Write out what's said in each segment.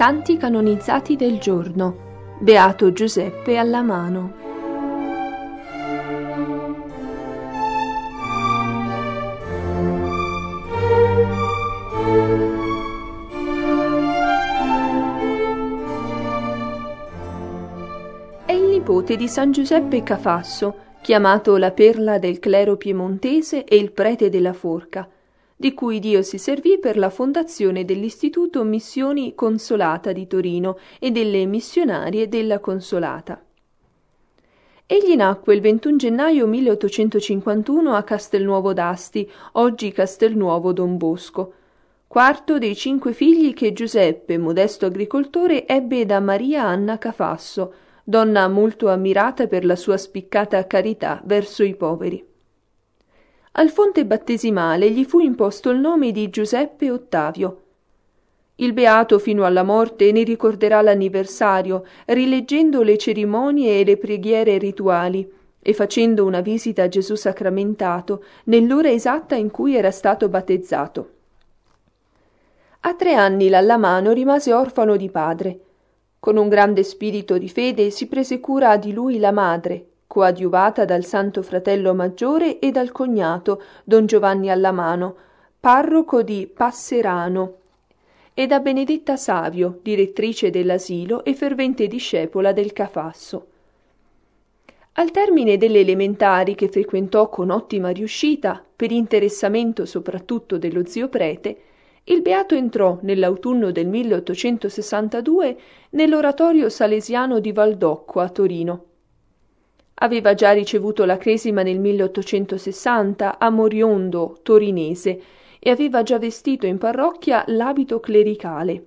Santi canonizzati del giorno. Beato Giuseppe Allamano. È il nipote di San Giuseppe Cafasso, chiamato la perla del clero piemontese e il prete della Forca, di cui Dio si servì per la fondazione dell'Istituto Missioni Consolata di Torino e delle missionarie della Consolata. Egli nacque il 21 gennaio 1851 a Castelnuovo d'Asti, oggi Castelnuovo Don Bosco, quarto dei 5 figli che Giuseppe, modesto agricoltore, ebbe da Maria Anna Cafasso, donna molto ammirata per la sua spiccata carità verso i poveri. Al fonte battesimale gli fu imposto il nome di Giuseppe Ottavio. Il beato fino alla morte ne ricorderà l'anniversario, rileggendo le cerimonie e le preghiere rituali e facendo una visita a Gesù sacramentato nell'ora esatta in cui era stato battezzato. A 3 anni l'Allamano rimase orfano di padre. Con un grande spirito di fede si prese cura di lui la madre, coadiuvata dal santo fratello maggiore e dal cognato, don Giovanni Allamano, parroco di Passerano, e da Benedetta Savio, direttrice dell'asilo e fervente discepola del Cafasso. Al termine delle elementari, che frequentò con ottima riuscita, per interessamento soprattutto dello zio prete, il beato entrò nell'autunno del 1862 nell'oratorio salesiano di Valdocco a Torino. Aveva già ricevuto la cresima nel 1860 a Moriondo, torinese, e aveva già vestito in parrocchia l'abito clericale.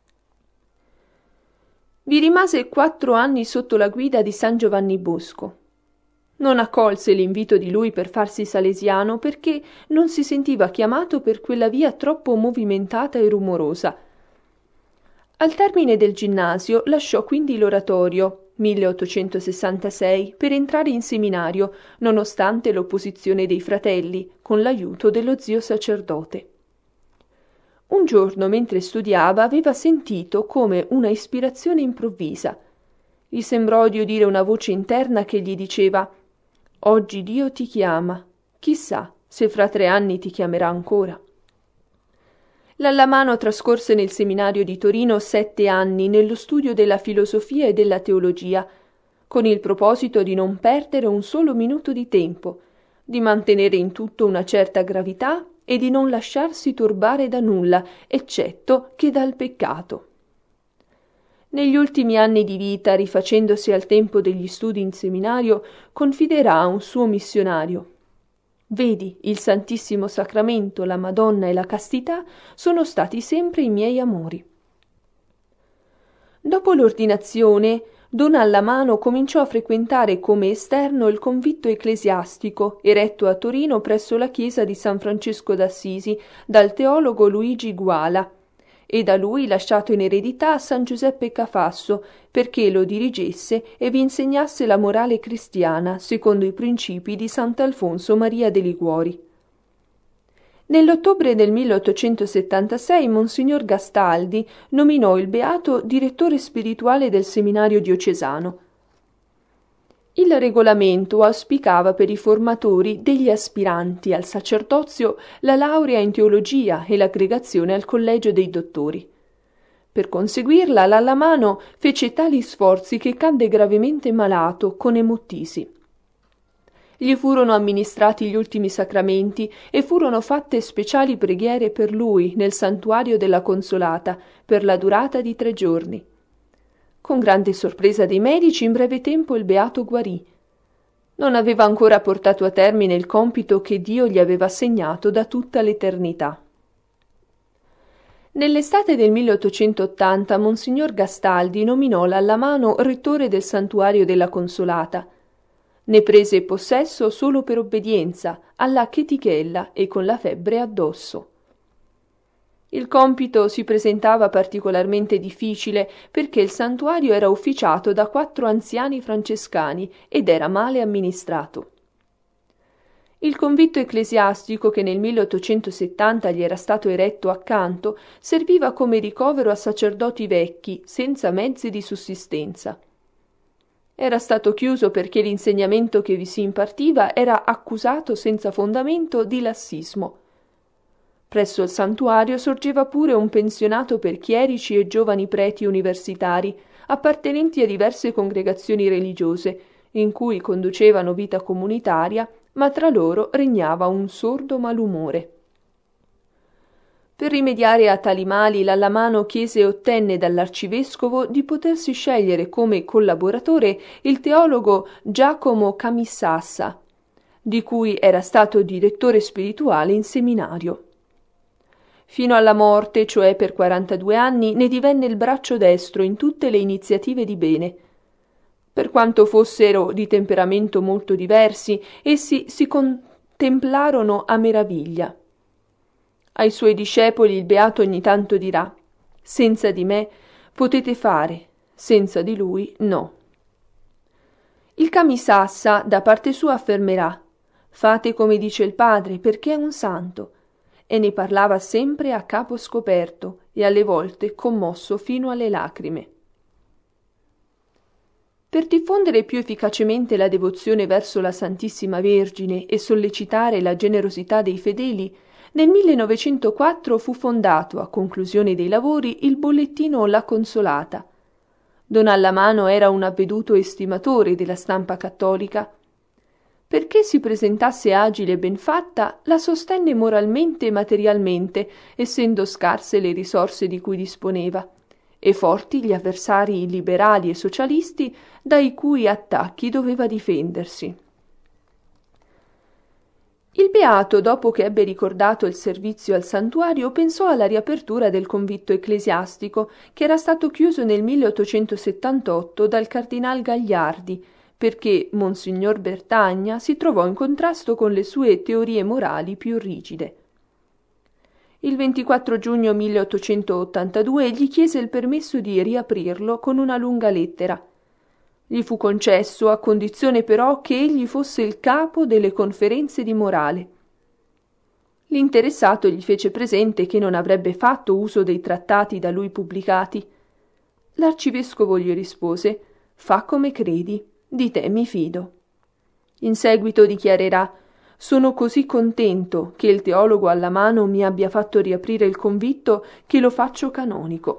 Vi rimase 4 anni sotto la guida di San Giovanni Bosco. Non accolse l'invito di lui per farsi salesiano perché non si sentiva chiamato per quella via troppo movimentata e rumorosa. Al termine del ginnasio lasciò quindi l'oratorio, 1866, per entrare in seminario, nonostante l'opposizione dei fratelli, con l'aiuto dello zio sacerdote. Un giorno, mentre studiava, aveva sentito come una ispirazione improvvisa. Gli sembrò di udire una voce interna che gli diceva: «Oggi Dio ti chiama, chissà se fra 3 anni ti chiamerà ancora». L'Allamano trascorse nel seminario di Torino 7 anni nello studio della filosofia e della teologia, con il proposito di non perdere un solo minuto di tempo, di mantenere in tutto una certa gravità e di non lasciarsi turbare da nulla, eccetto che dal peccato. Negli ultimi anni di vita, rifacendosi al tempo degli studi in seminario, confiderà a un suo missionario: «Vedi, il Santissimo Sacramento, la Madonna e la castità sono stati sempre i miei amori». Dopo l'ordinazione, don Allamano cominciò a frequentare come esterno il convitto ecclesiastico eretto a Torino presso la chiesa di San Francesco d'Assisi dal teologo Luigi Guala, e da lui lasciato in eredità a San Giuseppe Cafasso perché lo dirigesse e vi insegnasse la morale cristiana secondo i principi di Sant'Alfonso Maria de Liguori. Nell'ottobre del 1876 Monsignor Gastaldi nominò il beato direttore spirituale del seminario diocesano. Il regolamento auspicava per i formatori degli aspiranti al sacerdozio la laurea in teologia e l'aggregazione al collegio dei dottori. Per conseguirla, l'Allamano fece tali sforzi che cadde gravemente malato con emotisi. Gli furono amministrati gli ultimi sacramenti e furono fatte speciali preghiere per lui nel santuario della Consolata per la durata di 3 giorni. Con grande sorpresa dei medici, in breve tempo il beato guarì. Non aveva ancora portato a termine il compito che Dio gli aveva assegnato da tutta l'eternità. Nell'estate del 1880 Monsignor Gastaldi nominò l'Allamano rettore del santuario della Consolata. Ne prese possesso solo per obbedienza, alla chetichella e con la febbre addosso. Il compito si presentava particolarmente difficile perché il santuario era ufficiato da 4 anziani francescani ed era male amministrato. Il convitto ecclesiastico che nel 1870 gli era stato eretto accanto serviva come ricovero a sacerdoti vecchi, senza mezzi di sussistenza. Era stato chiuso perché l'insegnamento che vi si impartiva era accusato senza fondamento di lassismo. Presso il santuario sorgeva pure un pensionato per chierici e giovani preti universitari, appartenenti a diverse congregazioni religiose, in cui conducevano vita comunitaria, ma tra loro regnava un sordo malumore. Per rimediare a tali mali, l'Allamano chiese e ottenne dall'arcivescovo di potersi scegliere come collaboratore il teologo Giacomo Camissassa, di cui era stato direttore spirituale in seminario. Fino alla morte, cioè per 42 anni, ne divenne il braccio destro in tutte le iniziative di bene. Per quanto fossero di temperamento molto diversi, essi si contemplarono a meraviglia. Ai suoi discepoli il beato ogni tanto dirà: senza di me potete fare, senza di lui no. Il Camissassa da parte sua affermerà: fate come dice il padre, perché è un santo, e ne parlava sempre a capo scoperto e alle volte commosso fino alle lacrime. Per diffondere più efficacemente la devozione verso la Santissima Vergine e sollecitare la generosità dei fedeli, nel 1904 fu fondato, a conclusione dei lavori, il bollettino La Consolata. Don Allamano era un avveduto estimatore della stampa cattolica. Perché si presentasse agile e ben fatta, la sostenne moralmente e materialmente, essendo scarse le risorse di cui disponeva, e forti gli avversari liberali e socialisti dai cui attacchi doveva difendersi. Il beato, dopo che ebbe ricordato il servizio al santuario, pensò alla riapertura del convitto ecclesiastico, che era stato chiuso nel 1878 dal cardinal Gagliardi, perché Monsignor Bertagna si trovò in contrasto con le sue teorie morali più rigide. Il 24 giugno 1882 gli chiese il permesso di riaprirlo con una lunga lettera. Gli fu concesso a condizione però che egli fosse il capo delle conferenze di morale. L'interessato gli fece presente che non avrebbe fatto uso dei trattati da lui pubblicati. L'arcivescovo gli rispose: fa come credi, di te mi fido. In seguito dichiarerà: sono così contento che il teologo Allamano mi abbia fatto riaprire il convitto che lo faccio canonico.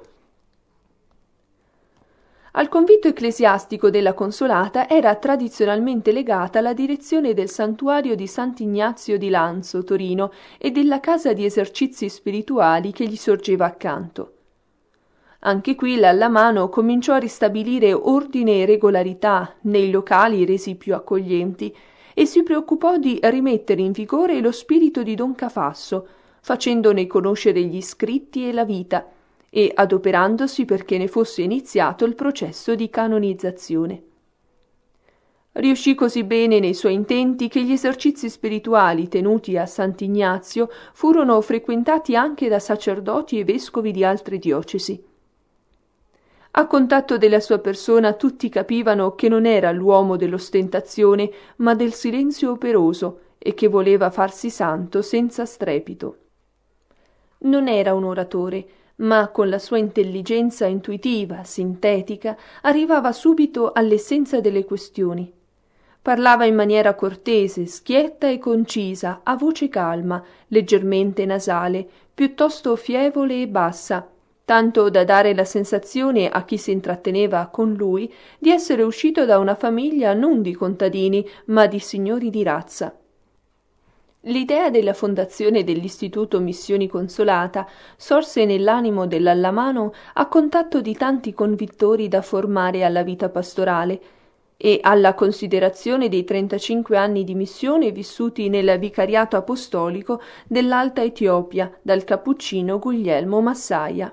Al convitto ecclesiastico della Consolata era tradizionalmente legata la direzione del santuario di Sant'Ignazio di Lanzo, Torino, e della casa di esercizi spirituali che gli sorgeva accanto. Anche qui l'Allamano cominciò a ristabilire ordine e regolarità nei locali resi più accoglienti e si preoccupò di rimettere in vigore lo spirito di Don Cafasso, facendone conoscere gli scritti e la vita, e adoperandosi perché ne fosse iniziato il processo di canonizzazione. Riuscì così bene nei suoi intenti che gli esercizi spirituali tenuti a Sant'Ignazio furono frequentati anche da sacerdoti e vescovi di altre diocesi. A contatto della sua persona tutti capivano che non era l'uomo dell'ostentazione, ma del silenzio operoso, e che voleva farsi santo senza strepito. Non era un oratore, ma con la sua intelligenza intuitiva, sintetica, arrivava subito all'essenza delle questioni. Parlava in maniera cortese, schietta e concisa, a voce calma, leggermente nasale, piuttosto fievole e bassa, tanto da dare la sensazione a chi si intratteneva con lui di essere uscito da una famiglia non di contadini, ma di signori di razza. L'idea della fondazione dell'Istituto Missioni Consolata sorse nell'animo dell'Allamano a contatto di tanti convittori da formare alla vita pastorale e alla considerazione dei 35 anni di missione vissuti nel vicariato apostolico dell'Alta Etiopia dal cappuccino Guglielmo Massaia.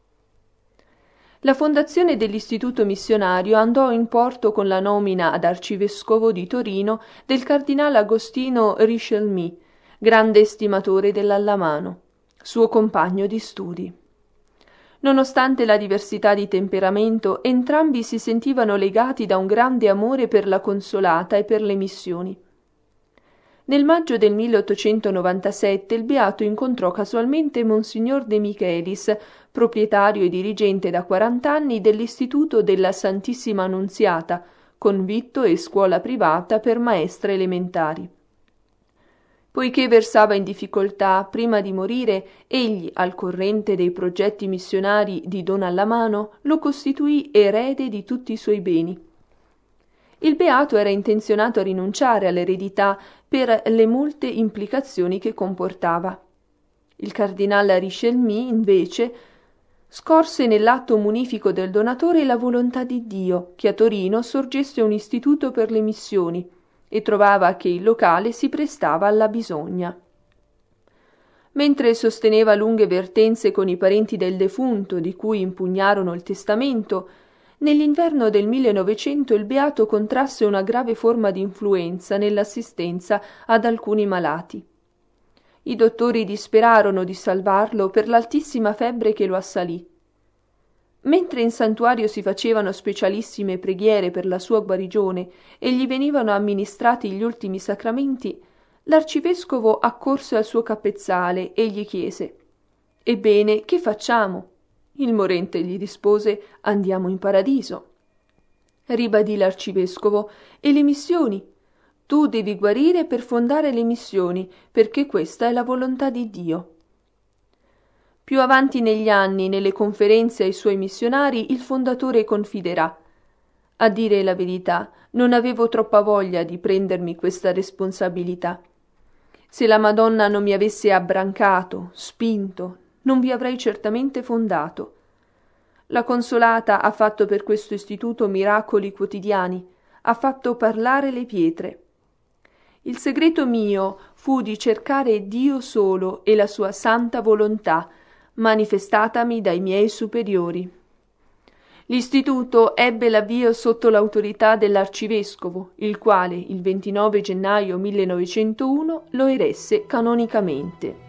La fondazione dell'Istituto missionario andò in porto con la nomina ad arcivescovo di Torino del cardinale Agostino Richelieu, grande estimatore dell'Allamano, suo compagno di studi. Nonostante la diversità di temperamento, entrambi si sentivano legati da un grande amore per la Consolata e per le missioni. Nel maggio del 1897 il beato incontrò casualmente Monsignor De Michelis, proprietario e dirigente da 40 anni dell'Istituto della Santissima Annunziata, convitto e scuola privata per maestre elementari. Poiché versava in difficoltà, prima di morire, egli, al corrente dei progetti missionari di Don Allamano, lo costituì erede di tutti i suoi beni. Il beato era intenzionato a rinunciare all'eredità per le molte implicazioni che comportava. Il cardinale Richelieu, invece, scorse nell'atto munifico del donatore la volontà di Dio che a Torino sorgesse un istituto per le missioni e trovava che il locale si prestava alla bisogna. Mentre sosteneva lunghe vertenze con i parenti del defunto di cui impugnarono il testamento, nell'inverno del 1900 il beato contrasse una grave forma di influenza nell'assistenza ad alcuni malati. I dottori disperarono di salvarlo per l'altissima febbre che lo assalì. Mentre in santuario si facevano specialissime preghiere per la sua guarigione e gli venivano amministrati gli ultimi sacramenti, l'arcivescovo accorse al suo capezzale e gli chiese: «Ebbene, che facciamo?» Il morente gli rispose: «Andiamo in paradiso». Ribadì l'arcivescovo: «E le missioni? Tu devi guarire per fondare le missioni, perché questa è la volontà di Dio». Più avanti negli anni, nelle conferenze ai suoi missionari, il fondatore confiderà: «A dire la verità, non avevo troppa voglia di prendermi questa responsabilità. Se la Madonna non mi avesse abbrancato, spinto, non vi avrei certamente fondato. La Consolata ha fatto per questo istituto miracoli quotidiani, ha fatto parlare le pietre. Il segreto mio fu di cercare Dio solo e la sua santa volontà, manifestatami dai miei superiori. L'istituto ebbe l'avvio sotto l'autorità dell'arcivescovo, il quale il 29 gennaio 1901 lo eresse canonicamente».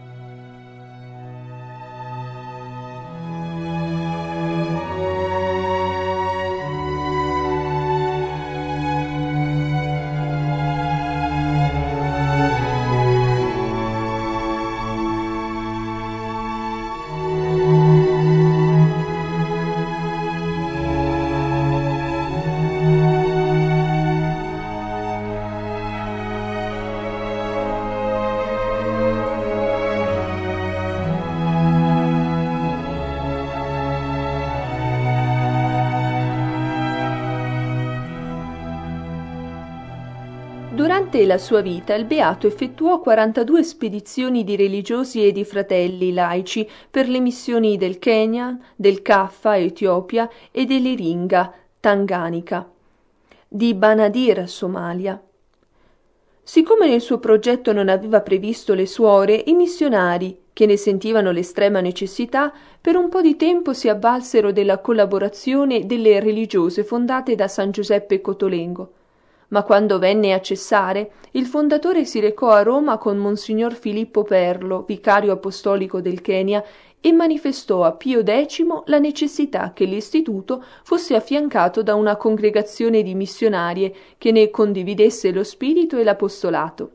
Durante la sua vita il beato effettuò 42 spedizioni di religiosi e di fratelli laici per le missioni del Kenya, del Kaffa, Etiopia, e dell'Iringa, Tanganica, di Banadir, Somalia. Siccome nel suo progetto non aveva previsto le suore, i missionari, che ne sentivano l'estrema necessità, per un po' di tempo si avvalsero della collaborazione delle religiose fondate da San Giuseppe Cotolengo. Ma quando venne a cessare, il fondatore si recò a Roma con Monsignor Filippo Perlo, vicario apostolico del Kenya, e manifestò a Pio X la necessità che l'istituto fosse affiancato da una congregazione di missionarie che ne condividesse lo spirito e l'apostolato.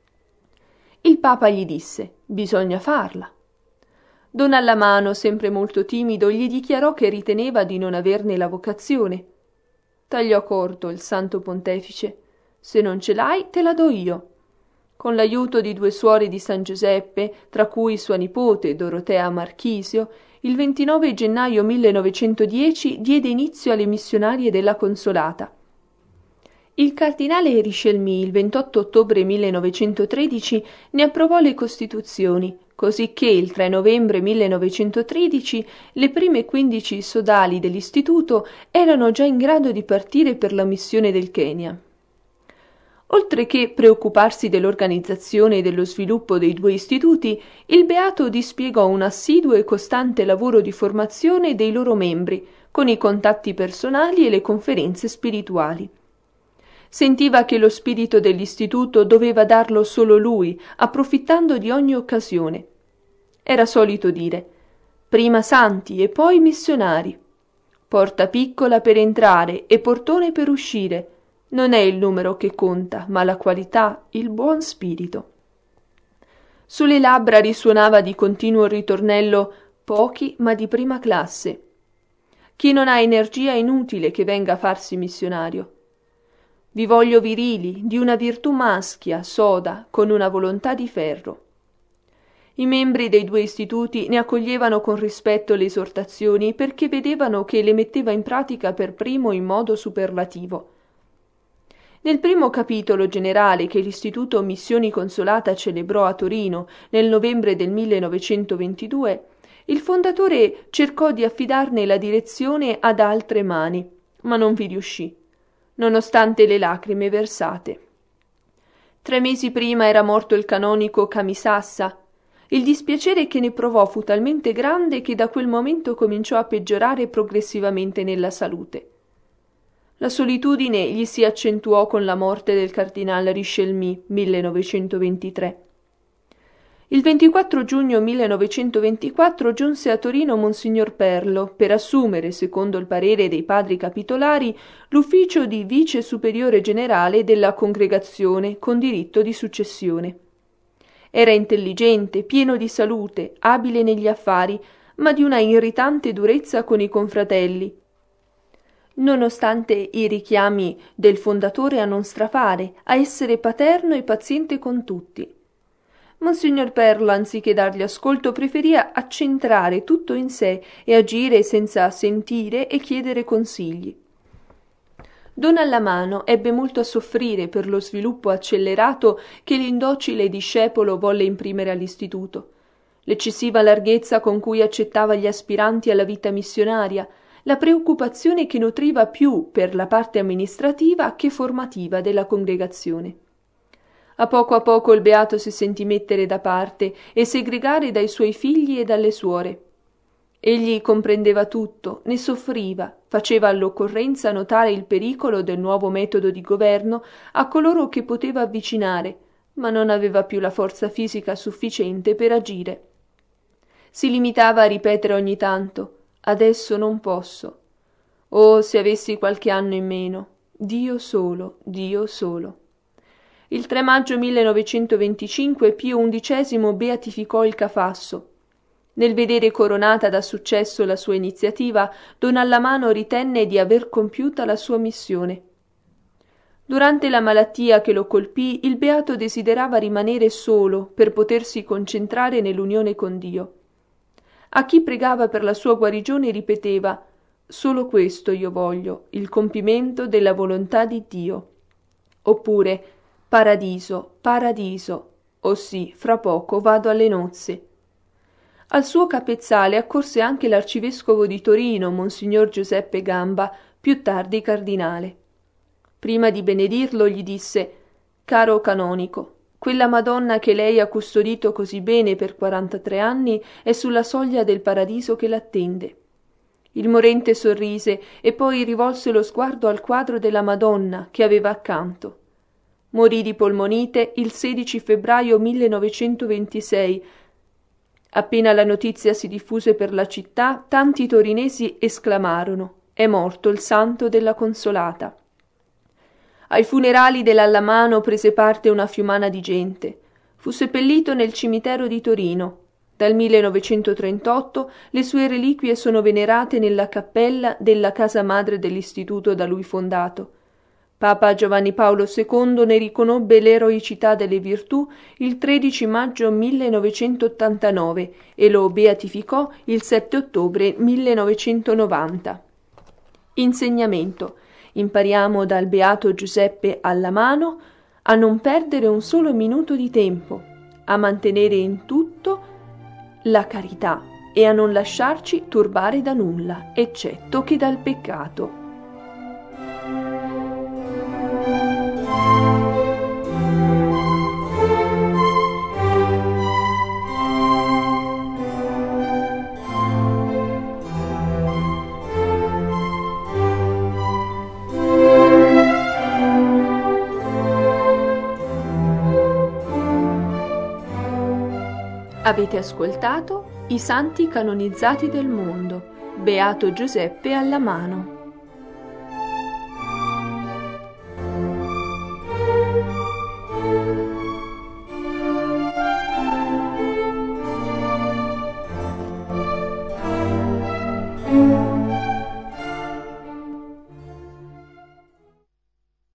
Il Papa gli disse: «Bisogna farla». Don Allamano, sempre molto timido, gli dichiarò che riteneva di non averne la vocazione. Tagliò corto il Santo Pontefice: «Se non ce l'hai, te la do io». Con l'aiuto di 2 suore di San Giuseppe, tra cui sua nipote Dorotea Marchisio, il 29 gennaio 1910 diede inizio alle missionarie della Consolata. Il cardinale Richelieu il 28 ottobre 1913 ne approvò le costituzioni, cosicché il 3 novembre 1913 le prime 15 sodali dell'istituto erano già in grado di partire per la missione del Kenya. Oltre che preoccuparsi dell'organizzazione e dello sviluppo dei 2 istituti, il beato dispiegò un assiduo e costante lavoro di formazione dei loro membri, con i contatti personali e le conferenze spirituali. Sentiva che lo spirito dell'istituto doveva darlo solo lui, approfittando di ogni occasione. Era solito dire: «Prima santi e poi missionari. Porta piccola per entrare e portone per uscire. Non è il numero che conta, ma la qualità, il buon spirito. Sulle labbra risuonava di continuo il ritornello «pochi ma di prima classe». Chi non ha energia è inutile che venga a farsi missionario. Vi voglio virili, di una virtù maschia, soda, con una volontà di ferro. I membri dei 2 istituti ne accoglievano con rispetto le esortazioni perché vedevano che le metteva in pratica per primo in modo superlativo. Nel primo capitolo generale che l'Istituto Missioni Consolata celebrò a Torino nel novembre del 1922, il fondatore cercò di affidarne la direzione ad altre mani, ma non vi riuscì, nonostante le lacrime versate. 3 mesi prima era morto il canonico Camisassa. Il dispiacere che ne provò fu talmente grande che da quel momento cominciò a peggiorare progressivamente nella salute. La solitudine gli si accentuò con la morte del cardinale Richelieu, 1923. Il 24 giugno 1924 giunse a Torino Monsignor Perlo per assumere, secondo il parere dei padri capitolari, l'ufficio di vice superiore generale della congregazione con diritto di successione. Era intelligente, pieno di salute, abile negli affari, ma di una irritante durezza con i confratelli, nonostante i richiami del fondatore a non strafare, a essere paterno e paziente con tutti. Monsignor Perlo, anziché dargli ascolto, preferia accentrare tutto in sé e agire senza sentire e chiedere consigli. Don Allamano ebbe molto a soffrire per lo sviluppo accelerato che l'indocile discepolo volle imprimere all'istituto, l'eccessiva larghezza con cui accettava gli aspiranti alla vita missionaria, la preoccupazione che nutriva più per la parte amministrativa che formativa della congregazione. A poco il beato si sentì mettere da parte e segregare dai suoi figli e dalle suore. Egli comprendeva tutto, ne soffriva, faceva all'occorrenza notare il pericolo del nuovo metodo di governo a coloro che poteva avvicinare, ma non aveva più la forza fisica sufficiente per agire. Si limitava a ripetere ogni tanto: «Adesso non posso. Oh, se avessi qualche anno in meno. Dio solo, Dio solo». Il 3 maggio 1925 Pio XI beatificò il Cafasso. Nel vedere coronata da successo la sua iniziativa, Don Allamano ritenne di aver compiuta la sua missione. Durante la malattia che lo colpì, il beato desiderava rimanere solo per potersi concentrare nell'unione con Dio. A chi pregava per la sua guarigione ripeteva: «Solo questo io voglio, il compimento della volontà di Dio». Oppure: «Paradiso, paradiso, oh sì, fra poco vado alle nozze». Al suo capezzale accorse anche l'arcivescovo di Torino, Monsignor Giuseppe Gamba, più tardi cardinale. Prima di benedirlo gli disse: «Caro canonico, quella Madonna che lei ha custodito così bene per 43 anni è sulla soglia del paradiso che l'attende». Il morente sorrise e poi rivolse lo sguardo al quadro della Madonna che aveva accanto. Morì di polmonite il 16 febbraio 1926. Appena la notizia si diffuse per la città, tanti torinesi esclamarono: «È morto il santo della Consolata». Ai funerali dell'Allamano prese parte una fiumana di gente. Fu seppellito nel cimitero di Torino. Dal 1938 le sue reliquie sono venerate nella cappella della casa madre dell'istituto da lui fondato. Papa Giovanni Paolo II ne riconobbe l'eroicità delle virtù il 13 maggio 1989 e lo beatificò il 7 ottobre 1990. Insegnamento. Impariamo dal beato Giuseppe Allamano a non perdere un solo minuto di tempo, a mantenere in tutto la carità e a non lasciarci turbare da nulla, eccetto che dal peccato. Avete ascoltato I santi canonizzati del mondo, Beato Giuseppe Allamano.